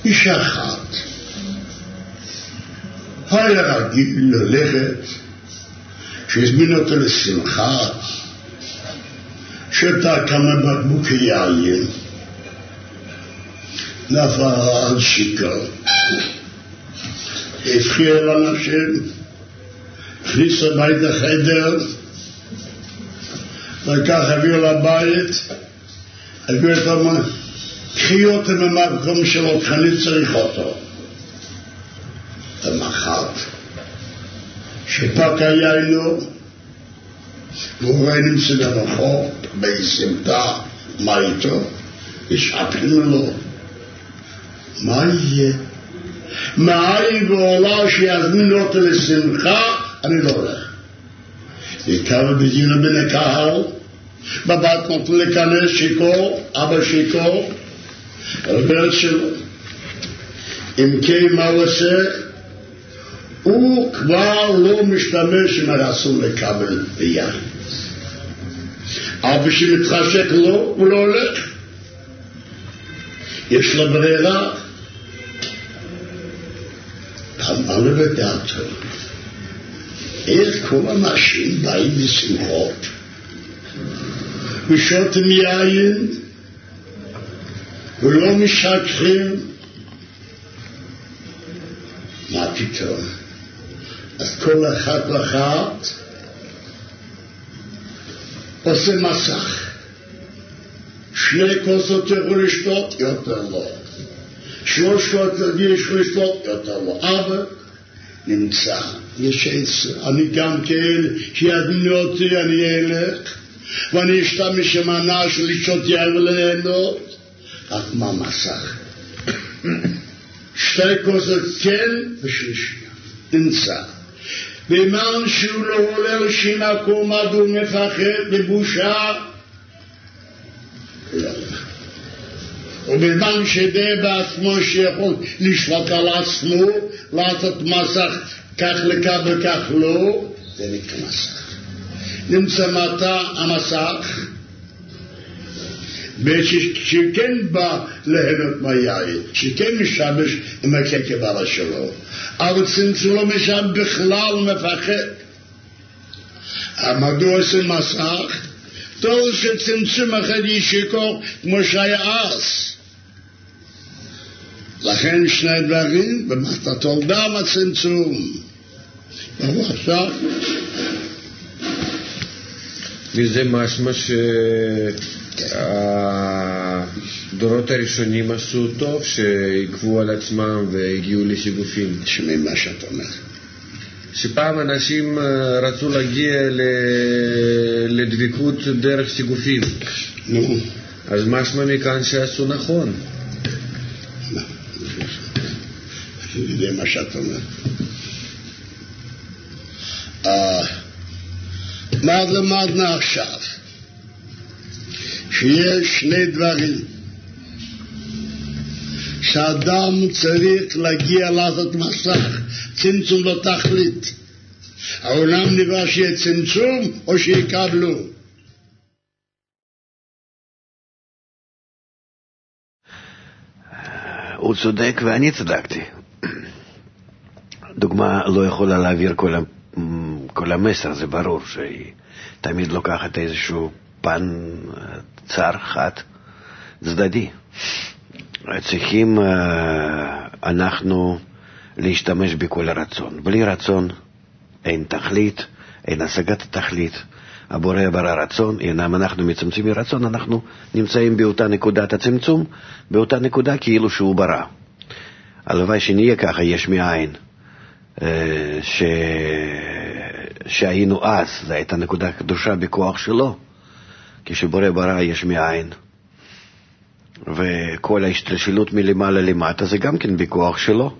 איש אחת היה רגיל ללכת, שהזמין אותו לשמחה, שתה כמה בקבוקי יין, נפל על שיקה, הפחיד על אנשים, הכניס לבית החדר, וכך הביאו לבית, הביאו את המה, קחי אותו ממקום שלו, אני צריך אותו. ומחת, שפק היינו, והוא רואה נמצא ברחוב, בסמטה, מה איתו? ישאפנו לו. מה יהיה? מה יהיה בעולה שיזמינו אותו לשמחה? אני לא הולך. יקר בגינה בין הקהל, בבת נותן לכנס שיקור, אבא שיקור, אלברת שלו. אם כן מה הוא עושה? הוא כבר לא משתמש עם הרסון לקבל ביין. אבא שמתחשק לו, הוא לא הולך. יש לה ברירה. אמר לו בדעתו, איך כל אנשים באים בשמחות ושותים יין ולא משכחים? מה פתאום? אז כל אחד ואחת עושה מסך. 2 כוסות יכול לשתות, יותר לא. 3 כוסות יכול לשתות, יותר לא. אבל נמצא, יש עצר. אני גם כן, שיזמינו אותי, אני אלך, ואני אשתמש במנה של לשתות יין וליהנות. רק מה מסך? 2 כוסות כן ושלישייה. נמצא. במן שהוא לא עולה לשינקו מדו מפחד בבושה, ובזמן שדה בעצמו שיכול לשפוט על עצמו, לעשות מסך כך לכך וכך לא, זה נקרא מסך. נמצא מטה המסך, שכן בא להנות מהיין, שכן משמש עם הכקבלה שלו, אבל צמצום לא משם בכלל מפחד. מדוע עושה מסך? טוב שצמצום אחד ישיקור כמו שהיה אז. לכן 2 דברים במחתתו גם הצמצום. עכשיו מזה משמע שהדורות הראשונים עשו טוב שעקבו על עצמם והגיעו לסיגופים. שמי מה שאתה אומר? שפעם אנשים רצו להגיע לדבקות דרך סיגופים. נו. אז משמע מכאן שעשו נכון. אני יודע מה שאתה אומר. מה למדנו עכשיו? שיש 2 דברים שאדם צריך להגיע לעשות מסך, צמצום לא תכלית. העולם נברא שיהיה צמצום או שיקבלו. הוא צודק ואני צדקתי. דוגמה לא יכולה להעביר כל המסר, זה ברור שהיא תמיד לוקחת איזשהו פן צר חד צדדי. צריכים אנחנו להשתמש בכל הרצון. בלי רצון אין תכלית, אין השגת התכלית. הבורא ברא רצון, אם אנחנו מצמצמים מרצון, אנחנו נמצאים באותה נקודת הצמצום, באותה נקודה כאילו שהוא ברא. הלוואי שנהיה ככה, יש מאין, שהיינו אז, זו הייתה נקודה קדושה בכוח שלו, כשבורא ברא יש מאין. וכל ההשתלשלות מלמעלה למטה זה גם כן בכוח שלו.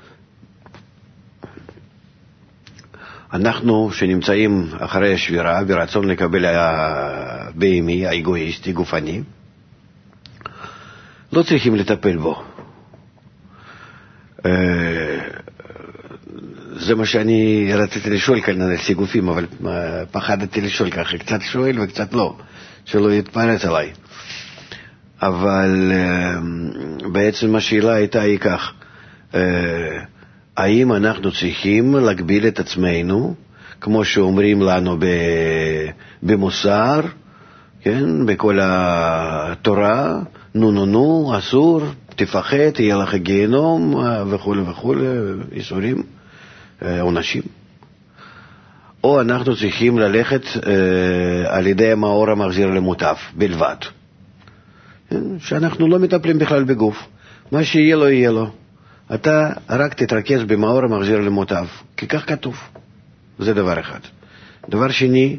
אנחנו שנמצאים אחרי השבירה ברצון לקבל הבהמי, האגואיסטי, גופני, לא צריכים לטפל בו. זה מה שאני רציתי לשאול כאן על סיגופים, אבל פחדתי לשאול ככה, קצת שואל וקצת לא, שלא יתפרץ עליי. אבל בעצם השאלה הייתה היא כך, האם אנחנו צריכים להגביל את עצמנו, כמו שאומרים לנו במוסר, כן, בכל התורה, נו, אסור, תפחד, תהיה לך גיהנום, וכו' וכו', איסורים, עונשים. או אנחנו צריכים ללכת על ידי המאור המחזיר למוטב בלבד. שאנחנו לא מטפלים בכלל בגוף. מה שיהיה לו, יהיה לו. אתה רק תתרכז במאור המחזיר למוטב, כי כך כתוב. זה דבר אחד. דבר שני,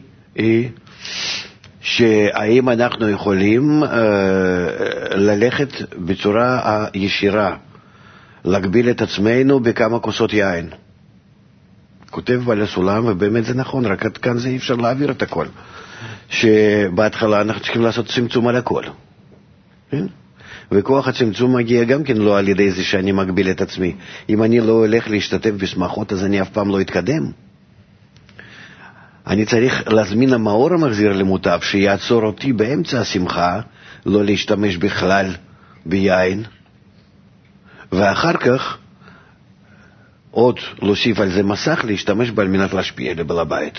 שהאם אנחנו יכולים ללכת בצורה ישירה, להגביל את עצמנו בכמה כוסות יין. כותב בעל הסולם, ובאמת זה נכון, רק עד כאן זה אי אפשר להעביר את הכל. שבהתחלה אנחנו צריכים לעשות צמצום על הכל. וכוח הצמצום מגיע גם כן לא על ידי זה שאני מגביל את עצמי. אם אני לא הולך להשתתף בשמחות, אז אני אף פעם לא אתקדם. אני צריך להזמין המאור המחזיר למוטב, שיעצור אותי באמצע השמחה, לא להשתמש בכלל ביין, ואחר כך עוד להוסיף על זה מסך, להשתמש בה על מנת להשפיע לבעל הבית.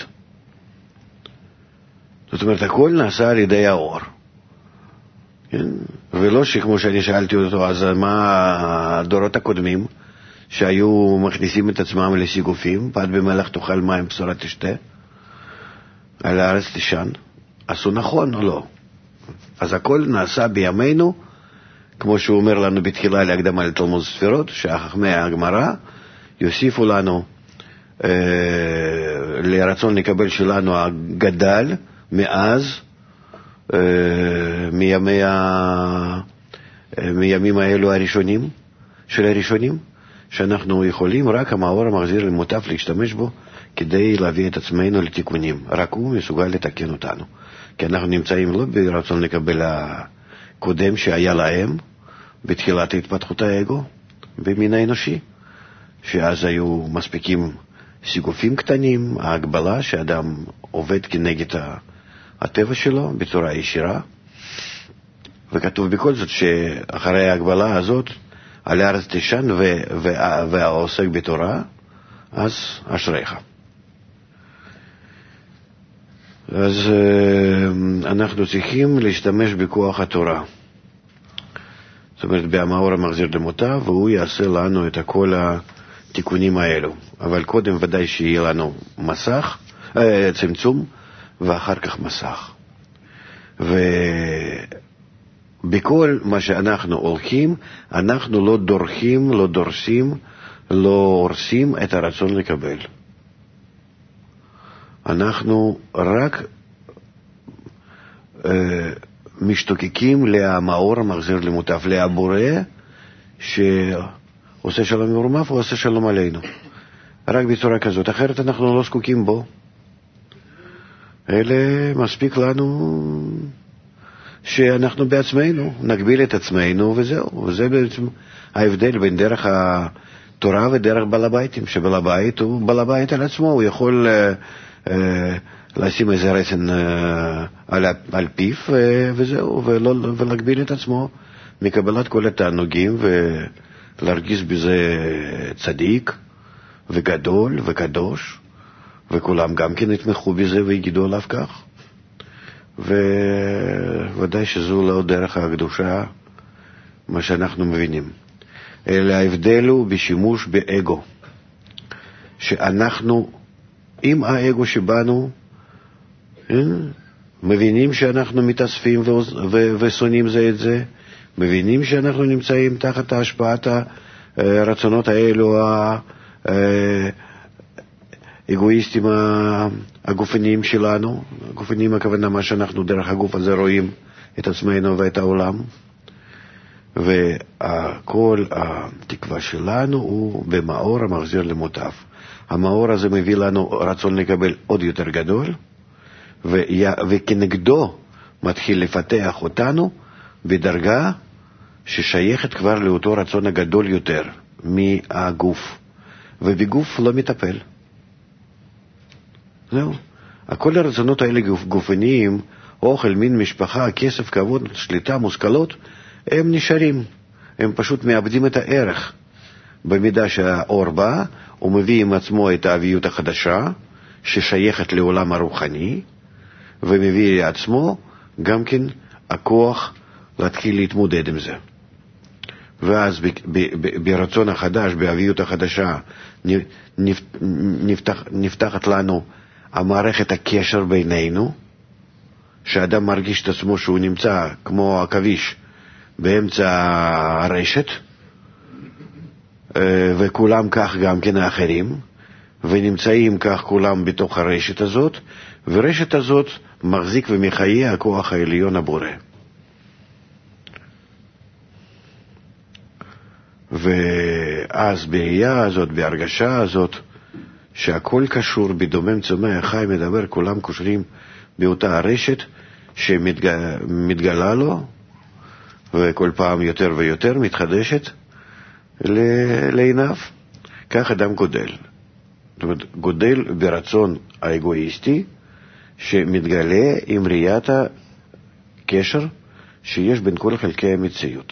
זאת אומרת, הכל נעשה על ידי האור. כן? ולא שכמו שאני שאלתי אותו, אז מה הדורות הקודמים, שהיו מכניסים את עצמם לסיגופים, פת במלח תאכל מים בשורה תשתה, על הארץ תישן, עשו נכון או לא? אז הכל נעשה בימינו, כמו שהוא אומר לנו בתחילה להקדמה לתלמוד ספירות, שהחכמי הגמרא יוסיפו לנו לרצון לקבל שלנו הגדל מאז, מימים האלו הראשונים, של הראשונים, שאנחנו יכולים רק המאור המחזיר למוטב להשתמש בו כדי להביא את עצמנו לתיקונים. רק הוא מסוגל לתקן אותנו. כי אנחנו נמצאים לא ברצון לקבל הקודם שהיה להם בתחילת התפתחות האגו, במין האנושי, שאז היו מספיקים סיגופים קטנים, ההגבלה שאדם עובד כנגד הטבע שלו בצורה ישירה, וכתוב בכל זאת שאחרי ההגבלה הזאת על הארץ תישן והעוסק בתורה, אז אשריך. אז אנחנו צריכים להשתמש בכוח התורה. זאת אומרת, במאור המחזיר למוטב, והוא יעשה לנו את כל התיקונים האלו. אבל קודם ודאי שיהיה לנו מסך, צמצום, ואחר כך מסך. ובכל מה שאנחנו הולכים, אנחנו לא דורכים, לא דורסים, לא הורסים את הרצון לקבל. אנחנו רק משתוקקים למאור המחזיר למוטב, להבורא שעושה שלום מרומיו, הוא עושה שלום עלינו. רק בצורה כזאת, אחרת אנחנו לא זקוקים בו. אלה מספיק לנו שאנחנו בעצמנו נגביל את עצמנו וזהו. וזה בעצם ההבדל בין דרך התורה ודרך בעל הביתים, שבעל הבית הוא בעל הבית על עצמו, הוא יכול לשים איזה רסן על פיו וזהו, ולהגביל את עצמו מקבלת כל התענוגים ולהרגיש בזה צדיק וגדול וקדוש, וכולם גם כן יתמכו בזה ויגידו עליו כך. וודאי שזו לא דרך הקדושה מה שאנחנו מבינים. אלא ההבדל הוא בשימוש באגו, שאנחנו עם האגו שבנו מבינים שאנחנו מתאספים ושונאים זה את זה, מבינים שאנחנו נמצאים תחת השפעת הרצונות האלו האגואיסטים הגופניים שלנו. הגופניים הכוונה מה שאנחנו דרך הגוף הזה רואים את עצמנו ואת העולם, וכל התקווה שלנו הוא במאור המחזיר למוטב. המאור הזה מביא לנו רצון לקבל עוד יותר גדול, וכנגדו מתחיל לפתח אותנו בדרגה ששייכת כבר לאותו רצון הגדול יותר מהגוף, ובגוף לא מטפל. זהו. כל הרצונות האלה גופניים אוכל, מין, משפחה, כסף, כבוד, שליטה, מושכלות, הם נשארים. הם פשוט מאבדים את הערך. במידה שהאור בא, הוא מביא עם עצמו את האביות החדשה, ששייכת לעולם הרוחני, ומביא לעצמו גם כן הכוח להתחיל להתמודד עם זה. ואז ברצון החדש, באביות החדשה, נפתחת לנו המערכת הקשר בינינו, שאדם מרגיש את עצמו שהוא נמצא כמו הכביש באמצע הרשת, וכולם כך גם כן האחרים, ונמצאים כך כולם בתוך הרשת הזאת, ורשת הזאת מחזיק ומחיה הכוח העליון הבורא. ואז בראייה הזאת, בהרגשה הזאת, שהכל קשור בדומם צומח חי מדבר, כולם קושרים באותה הרשת שמתגלה לו, וכל פעם יותר ויותר מתחדשת לעיניו. כך אדם גודל. זאת אומרת, גודל ברצון האגואיסטי שמתגלה עם ראיית הקשר שיש בין כל חלקי המציאות.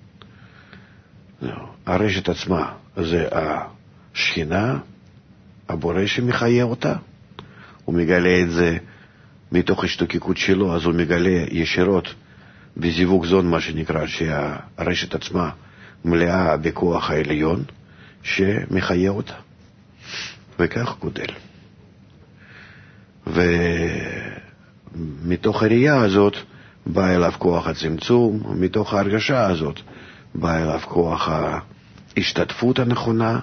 הרשת עצמה זה השכינה, הבורא שמחיה אותה. הוא מגלה את זה מתוך השתוקקות שלו, אז הוא מגלה ישירות בזיווג זון, מה שנקרא, שהרשת עצמה מלאה בכוח העליון שמחיה אותה. וכך גודל. ומתוך הראייה הזאת בא אליו כוח הצמצום, מתוך ההרגשה הזאת בא אליו כוח ההשתתפות הנכונה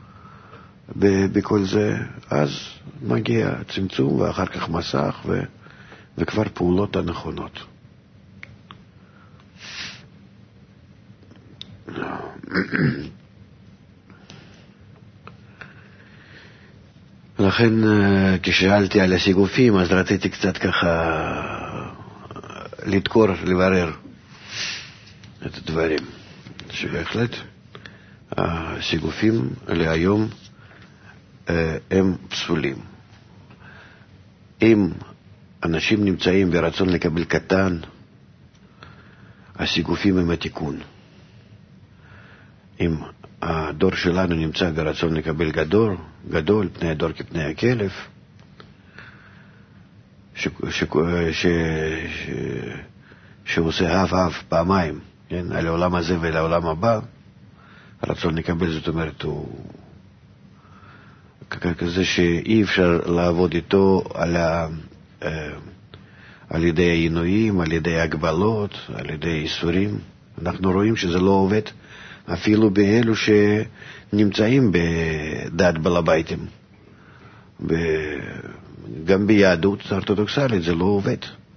בכל זה, אז מגיע צמצום ואחר כך מסך וכבר פעולות הנכונות. לכן כששאלתי על הסיגופים, אז רציתי קצת ככה לדקור, לברר את הדברים, שבהחלט הסיגופים להיום הם פסולים. אם אנשים נמצאים ברצון לקבל קטן, הסיגופים הם התיקון. אם הדור שלנו נמצא ברצון לקבל גדול, פני הדור כפני הכלב, שעושה אב פעמיים, כן? על העולם הזה ועל העולם הבא, הרצון לקבל, זאת אומרת, הוא כזה שאי אפשר לעבוד איתו על ידי העינויים, על ידי הגבלות, על ידי איסורים. אנחנו רואים שזה לא עובד, אפילו באלו שנמצאים בדת בלבייטים. גם ביהדות האורתודוקסלית זה לא עובד.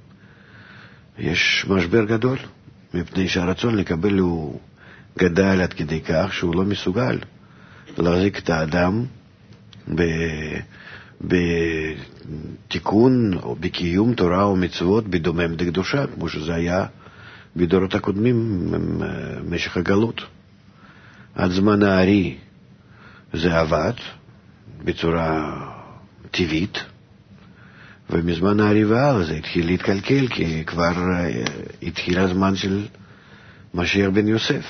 יש משבר גדול, מפני שהרצון לקבל הוא גדל עד כדי כך שהוא לא מסוגל להחזיק את האדם בתיקון או בקיום תורה או מצוות בדומם דקדושה, כמו שזה היה בדורות הקודמים במשך הגלות. עד זמן הארי זה עבד בצורה טבעית, ומזמן הארי והלאה זה התחיל להתקלקל, כי כבר התחיל הזמן של משיח בן יוסף.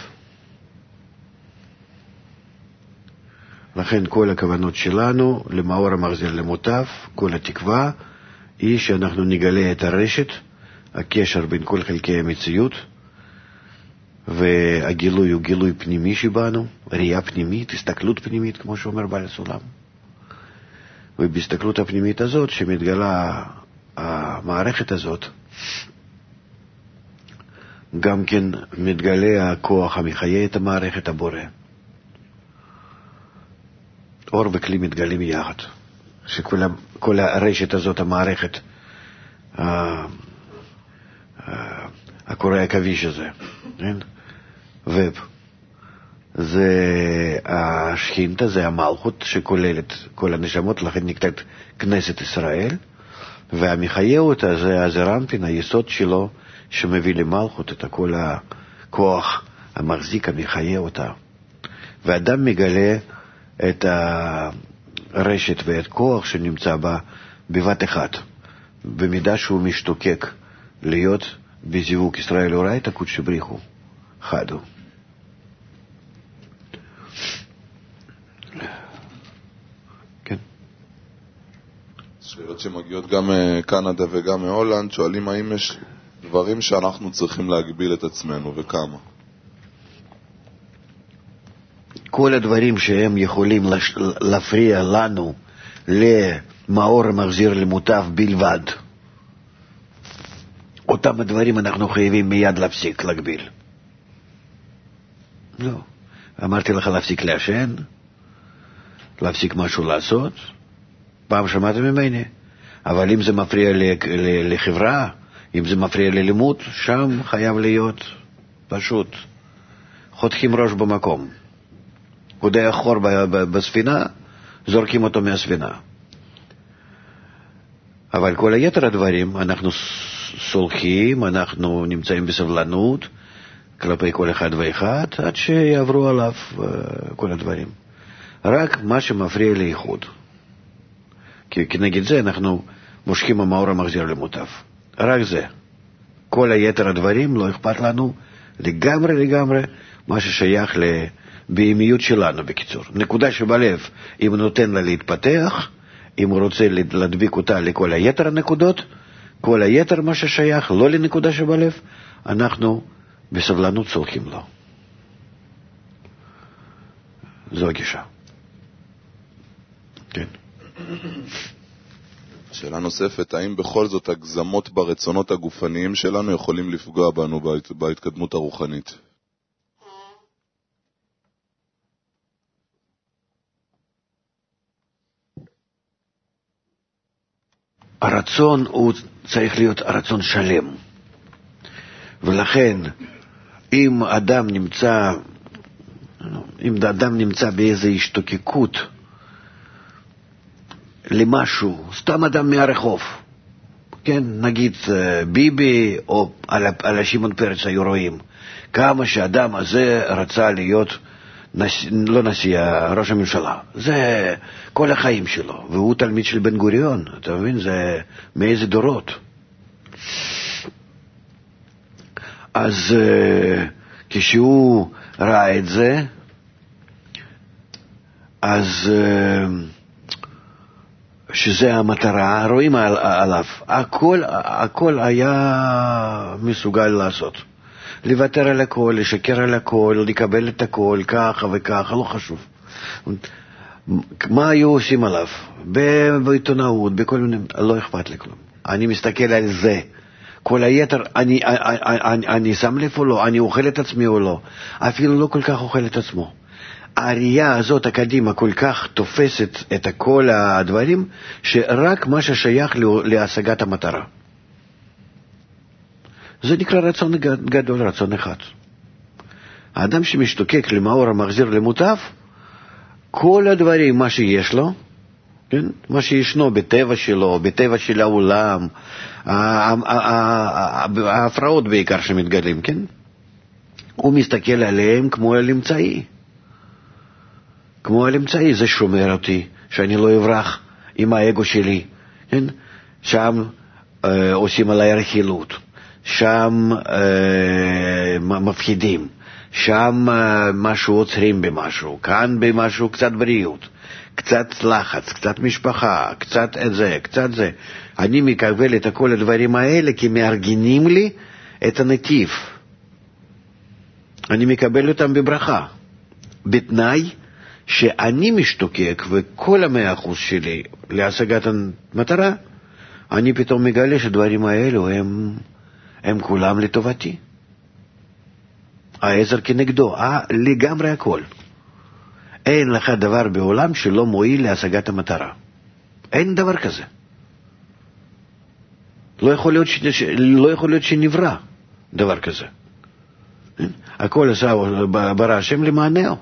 לכן כל הכוונות שלנו למאור המחזיר למוטב, כל התקווה היא שאנחנו נגלה את הרשת, הקשר בין כל חלקי המציאות, והגילוי הוא גילוי פנימי שבנו, ראייה פנימית, הסתכלות פנימית, כמו שאומר בעל הסולם. ובהסתכלות הפנימית הזאת שמתגלה המערכת הזאת, גם כן מתגלה הכוח המחיה את המערכת הבורא. אור וכלי מתגלים יחד, שכל הרשת הזאת, המערכת, הקורא הכביש הזה, כן? זה השכינתה, זה המלכות שכוללת כל הנשמות, לכן נקראת כנסת ישראל, והמחיה אותה זה הזרמפין, היסוד שלו, שמביא למלכות את כל הכוח המחזיק המחיה אותה. ואדם מגלה את הרשת ואת כוח שנמצא בה בבת אחת, במידה שהוא משתוקק להיות בזיווג ישראל אורייתא קודשא בריחו חדו. כן. שאלות שמגיעות גם מקנדה וגם מהולנד, שואלים האם יש דברים שאנחנו צריכים להגביל את עצמנו וכמה. כל הדברים שהם יכולים להפריע לנו למאור המחזיר למוטב בלבד, אותם הדברים אנחנו חייבים מיד להפסיק, להגביל. לא. אמרתי לך להפסיק לעשן, להפסיק משהו לעשות, פעם שמעת ממני, אבל אם זה מפריע לחברה, אם זה מפריע ללימוד, שם חייב להיות פשוט חותכים ראש במקום. קודח חור בספינה, זורקים אותו מהספינה. אבל כל היתר הדברים, אנחנו סולחים, אנחנו נמצאים בסבלנות כלפי כל אחד ואחד, עד שיעברו עליו כל הדברים. רק מה שמפריע לאיחוד. כי כנגד זה אנחנו מושכים המאור המחזיר למוטב. רק זה. כל היתר הדברים לא אכפת לנו לגמרי מה ששייך לבהמיות שלנו בקיצור. נקודה שבלב, אם הוא נותן לה להתפתח, אם הוא רוצה להדביק אותה לכל היתר הנקודות, כל היתר מה ששייך לא לנקודה שבלב, אנחנו בסבלנות סולחים לו. זו הגישה. כן. שאלה נוספת, האם בכל זאת הגזמות ברצונות הגופניים שלנו יכולים לפגוע בנו בהתקדמות הרוחנית? הרצון הוא צריך להיות הרצון שלם. ולכן, אם אדם נמצא באיזו השתוקקות למשהו, סתם אדם מהרחוב, כן, נגיד ביבי או על שמעון פרס היו רואים, כמה שאדם הזה רצה להיות לא נשיא, ראש הממשלה. זה כל החיים שלו, והוא תלמיד של בן גוריון, אתה מבין? זה מאיזה דורות. אז כשהוא ראה את זה, אז שזה המטרה, רואים עליו, הכל היה מסוגל לעשות. לוותר על הכל, לשקר על הכל, לקבל את הכל, ככה וככה, לא חשוב. מה היו עושים עליו? בעיתונאות, בכל מיני, לא אכפת לי כלום. אני מסתכל על זה. כל היתר, אני שם לב או לא, אני אוכל את עצמי או לא. אפילו לא כל כך אוכל את עצמו. הראייה הזאת הקדימה כל כך תופסת את כל הדברים, שרק מה ששייך להשגת המטרה. זה נקרא רצון גדול, רצון אחד. האדם שמשתוקק למאור המחזיר למוטב, כל הדברים, מה שיש לו, כן? מה שישנו בטבע שלו, בטבע של העולם, ההפרעות בעיקר שמתגלים, כן? הוא מסתכל עליהם כמו על אמצעי. כמו על אמצעי, זה שומר אותי, שאני לא אברח עם האגו שלי, כן? שם עושים עליי רכילות. שם מפחידים, שם משהו עוצרים במשהו, כאן במשהו קצת בריאות, קצת לחץ, קצת משפחה, קצת את זה, קצת זה. אני מקבל את כל הדברים האלה כי מארגנים לי את הנתיב. אני מקבל אותם בברכה, בתנאי שאני משתוקק וכל 100% שלי להשגת המטרה, אני פתאום מגלה שדברים האלו הם כולם לטובתי. העזר כנגדו, לגמרי הכל. אין לך דבר בעולם שלא מועיל להשגת המטרה. אין דבר כזה. לא יכול להיות שנברא דבר כזה. הכל עשה ברא השם למענהו.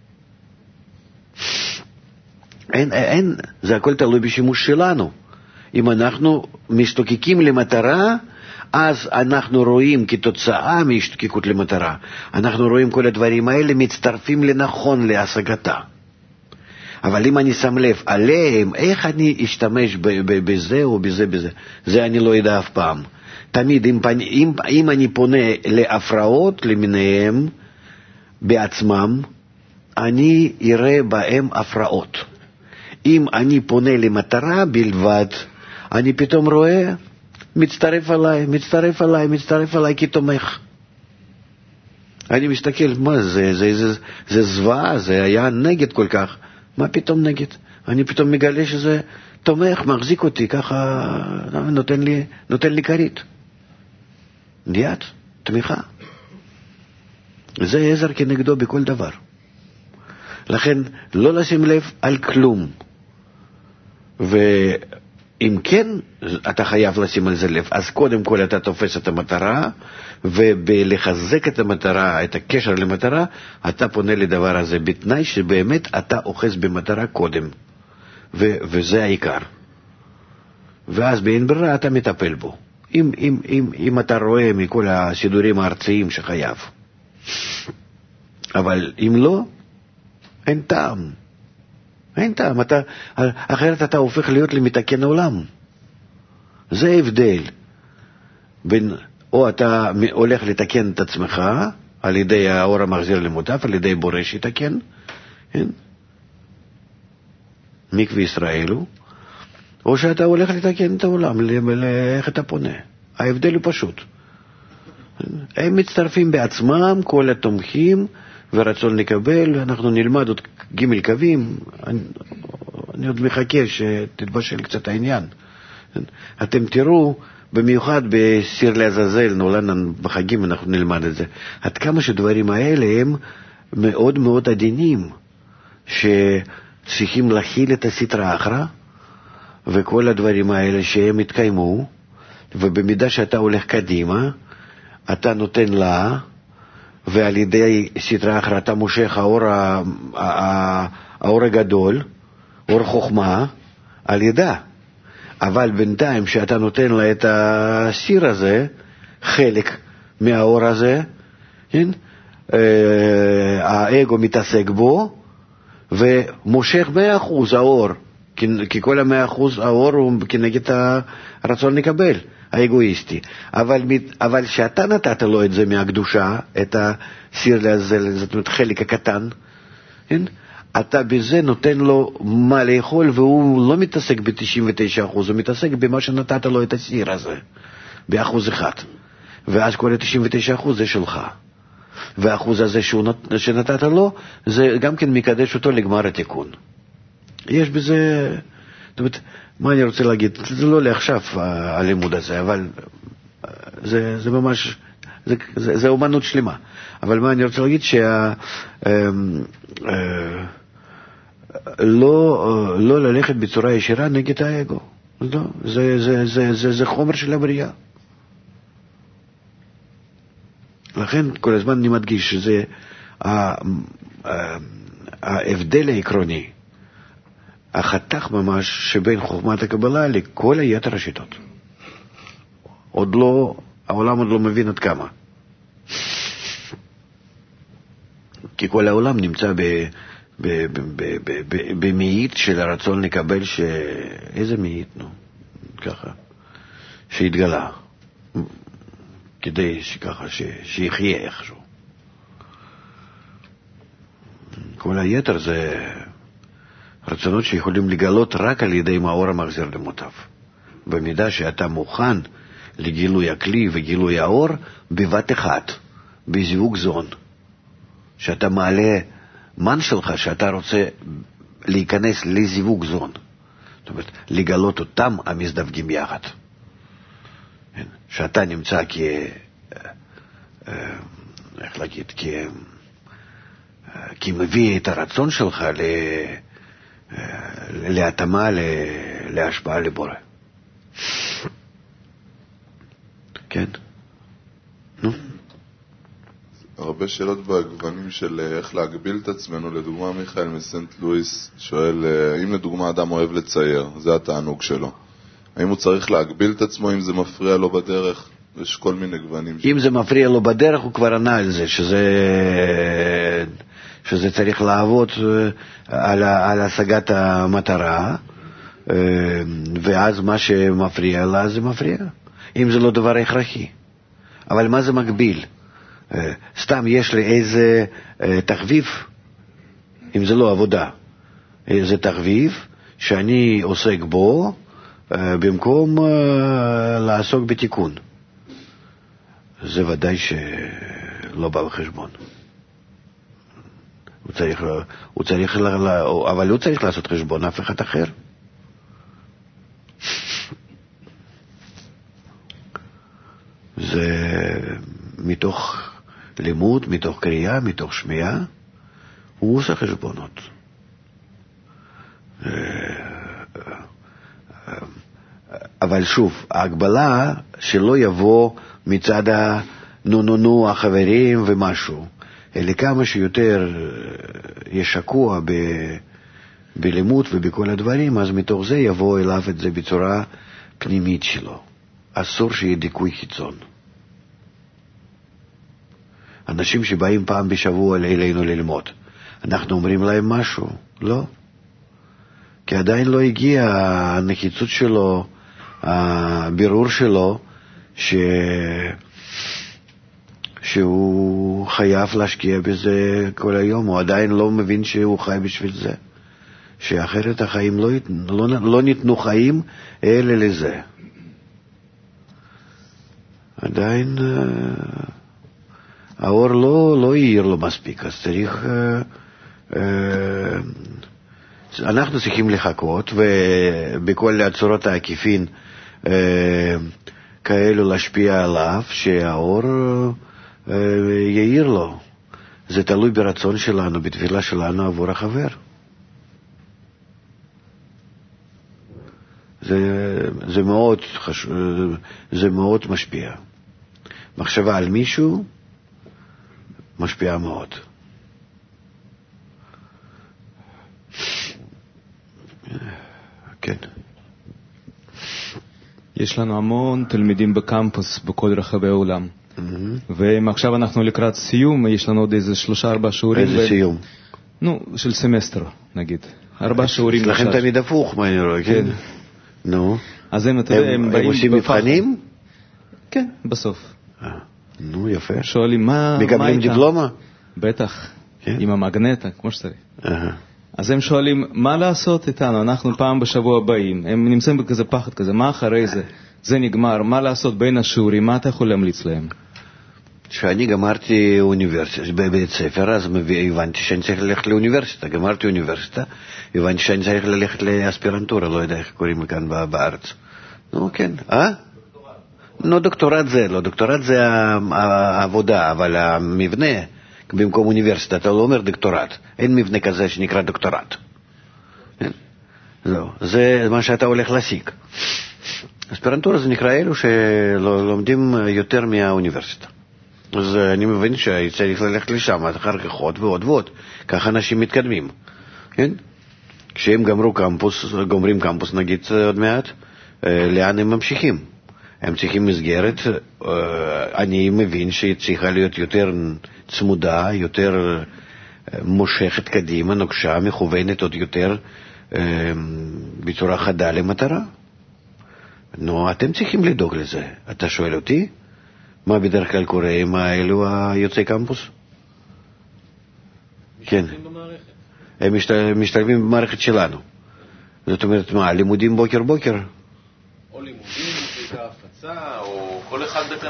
אין, זה הכל תלוי בשימוש שלנו. אם אנחנו משתוקקים למטרה, אז אנחנו רואים כתוצאה מהשתוקקות למטרה, אנחנו רואים כל הדברים האלה מצטרפים לנכון להשגתה. אבל אם אני שם לב עליהם, איך אני אשתמש בזה או בזה, זה אני לא יודע אף פעם. תמיד אם אני פונה להפרעות למיניהם בעצמם, אני אראה בהם הפרעות. אם אני פונה למטרה בלבד, אני פתאום רואה, מצטרף עליי כתומך. אני מסתכל, מה זה זוועה, זה היה נגד כל כך. מה פתאום נגד? אני פתאום מגלה שזה תומך, מחזיק אותי, ככה נותן לי כרית. דיית, תמיכה. זה עזר כנגדו בכל דבר. לכן לא לשים לב על כלום. ואם כן, אתה חייב לשים על זה לב. אז קודם כל אתה תופס את המטרה, ובלחזק את המטרה, את הקשר למטרה, אתה פונה לדבר הזה בתנאי שבאמת אתה אוחז במטרה קודם. וזה העיקר. ואז באין ברירה אתה מטפל בו. אם אתה רואה מכל הסידורים הארציים שחייב. אבל אם לא, אין טעם. אחרת אתה הופך להיות למתקן העולם. זה ההבדל בין, או אתה הולך לתקן את עצמך על ידי האור המחזיר למוטף, על ידי בורא שיתקן, כן? מקווה ישראלו, או שאתה הולך לתקן את העולם, איך אתה פונה. ההבדל הוא פשוט. הם מצטרפים בעצמם, כל התומכים, ורצון לקבל, אנחנו נלמד עוד ג' קווים, אני עוד מחכה שתתבשל קצת העניין. אתם תראו, במיוחד בסיר לעזאזל, נולדן בחגים אנחנו נלמד את זה, עד כמה שדברים האלה הם מאוד מאוד עדינים, שצריכים להכיל את הסתרא אחרא, וכל הדברים האלה שהם התקיימו, ובמידה שאתה הולך קדימה, אתה נותן לה, ועל ידי סתרא אחרא אתה מושך האור הגדול, אור חוכמה, על ידה. אבל בינתיים שאתה נותן לה את הסיר הזה, חלק מהאור הזה, כן? האגו מתעסק בו, ומושך 100% האור, כי כל 100% האור הוא כנגד הרצון לקבל, האגואיסטי. אבל שאתה נתת לו את זה מהקדושה, את הסיר לעזאזל, זאת אומרת חלק הקטן, כן? אתה בזה נותן לו מה לאכול, והוא לא מתעסק ב-99%, הוא מתעסק במה שנתת לו את הסיר הזה, ב1%. ואז כל ה-99% זה שלך. והאחוז הזה שנתת לו, זה גם כן מקדש אותו לגמר התיקון. יש בזה, זאת אומרת, מה אני רוצה להגיד? זה לא לעכשיו הלימוד הזה, אבל זה ממש, זה אומנות שלמה. אבל מה אני רוצה להגיד? לא ללכת בצורה ישירה נגד האגו. לא, זה חומר של הבריאה. לכן כל הזמן אני מדגיש שזה ההבדל העקרוני, החתך ממש שבין חוכמת הקבלה לכל היתר השיטות. העולם עוד לא מבין עד כמה. כי כל העולם נמצא במאית של הרצון לקבל איזה מאית, ככה, שהתגלה. כדי שככה, שיחיה איכשהו. כל היתר זה רצונות שיכולים לגלות רק על ידי מאור המחזיר למוטב. במידה שאתה מוכן לגילוי הכלי וגילוי האור בבת אחת, בזיווג זון. שאתה מעלה מן שלך שאתה רוצה להיכנס לזיווג זון. זאת אומרת, לגלות אותם המזדווגים יחד. שאתה נמצא איך להגיד, כי מביא את הרצון שלך להתאמה להשפעה לבורא. כן? נו? הרבה שאלות בגוונים של איך להגביל את עצמנו. לדוגמה, מיכאל מסנט לואיס שואל, אם לדוגמה אדם אוהב לצייר, זה התענוג שלו, האם הוא צריך להגביל את עצמו אם זה מפריע לו בדרך? יש כל מיני גוונים. אם זה מפריע לו בדרך, הוא כבר ענה על זה, שזה צריך לעבוד על השגת המטרה, ואז מה שמפריע לה זה מפריע, אם זה לא דבר הכרחי. אבל מה זה מגביל? סתם יש לי איזה תחביב, אם זה לא עבודה, איזה תחביב שאני עוסק בו במקום לעסוק בתיקון, זה ודאי שלא בא בחשבון. אבל הוא צריך לעשות חשבון, אף אחד אחר. זה מתוך לימוד, מתוך קריאה, מתוך שמיעה, הוא עושה חשבונות. אבל שוב, ההגבלה שלא יבוא מצד נו החברים ומשהו, אלא כמה שיותר ישקוע בלימוד ובכל הדברים, אז מתוך זה יבוא אליו את זה בצורה פנימית שלו. אסור שיהיה דיכוי חיצון. אנשים שבאים פעם בשבוע אלינו ללמוד, אנחנו אומרים להם משהו? לא. כי עדיין לא הגיע הנחיצות שלו, הבירור שלו, שהוא חייב להשקיע בזה כל היום. הוא עדיין לא מבין שהוא חי בשביל זה. שאחרת החיים לא ניתנו חיים אלא לזה. עדיין האור לא יאיר לו מספיק, אז צריך אנחנו צריכים לחכות, ובכל הצורות העקיפין כאלו להשפיע עליו, שהאור יאיר לו. זה תלוי ברצון שלנו, בתפילה שלנו עבור החבר. זה מאוד חשוב, זה מאוד משפיע. מחשבה על מישהו משפיעה מאוד. כן. יש לנו המון תלמידים בקמפוס בכל רחבי העולם. ועכשיו אנחנו לקראת סיום, יש לנו עוד איזה 3-4 שיעורים. איזה סיום? נו, של סמסטר, נגיד. 4 שיעורים. לכם תמיד הפוך, מה אני רואה, כן? נו. אז הם עושים מבחנים? כן, בסוף. נו, יפה. שואלים מה... מקבלים דיפלומה? בטח, עם המגנטה, כמו שצריך. אז הם שואלים, מה לעשות איתנו? אנחנו פעם בשבוע באים, הם נמצאים בכזה פחד כזה, מה אחרי זה? זה נגמר, מה לעשות בין השיעורים? מה אתה יכול להמליץ להם? כשאני גמרתי אוניברסיטה, בבית ספר, אז הבנתי שאני צריך ללכת לאוניברסיטה. גמרתי אוניברסיטה, הבנתי שאני צריך ללכת לאספירנטורה, לא יודע איך קוראים לכאן בארץ. נו, כן. לא, דוקטורט זה לא, דוקטורט זה העבודה, אבל המבנה, במקום אוניברסיטה, אתה לא אומר דוקטורט. אין מבנה כזה שנקרא דוקטורט. לא, זה מה שאתה הולך להשיג. אספירנטורה זה נקרא אלו שלומדים יותר מהאוניברסיטה. אז אני מבין שצריך ללכת לשם, אחר כך עוד ועוד ועוד. ככה אנשים מתקדמים. כן? כשהם גומרים קמפוס, נגיד עוד מעט, לאן הם ממשיכים? הם צריכים מסגרת, אני מבין שהיא צריכה להיות יותר צמודה, יותר מושכת קדימה, נוקשה, מכוונת עוד יותר בצורה חדה למטרה. נו, אתם צריכים לדאוג לזה. אתה שואל אותי? מה בדרך כלל קורה עם האלו היוצאי קמפוס? כן. הם משתלבים במערכת שלנו. זאת אומרת, מה, לימודים בוקר? או לימודים, בעיקר הפצה, או כל אחד בהתאם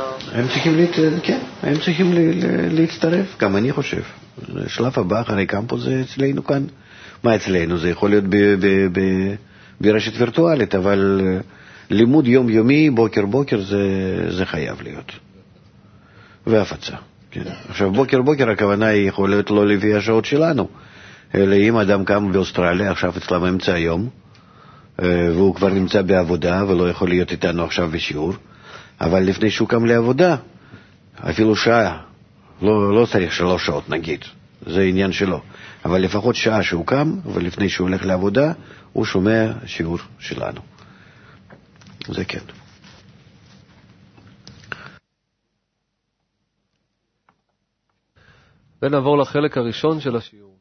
הם צריכים להצטרף, גם אני חושב. השלב הבא אחרי קמפוס זה אצלנו כאן. מה אצלנו? זה יכול להיות ברשת וירטואלית, אבל לימוד יומיומי, בוקר, זה חייב להיות. והפצה. כן. עכשיו, בוקר, הכוונה היא יכול להיות לא לפי השעות שלנו. אלא אם אדם קם באוסטרליה, עכשיו אצלם אמצע היום, והוא כבר נמצא בעבודה, ולא יכול להיות איתנו עכשיו בשיעור, אבל לפני שהוא קם לעבודה, אפילו שעה, לא צריך 3 שעות נגיד, זה עניין שלו. אבל לפחות שעה שהוא קם, ולפני שהוא הולך לעבודה, הוא שומע שיעור שלנו. זה כן. ונעבור לחלק הראשון של השיעור.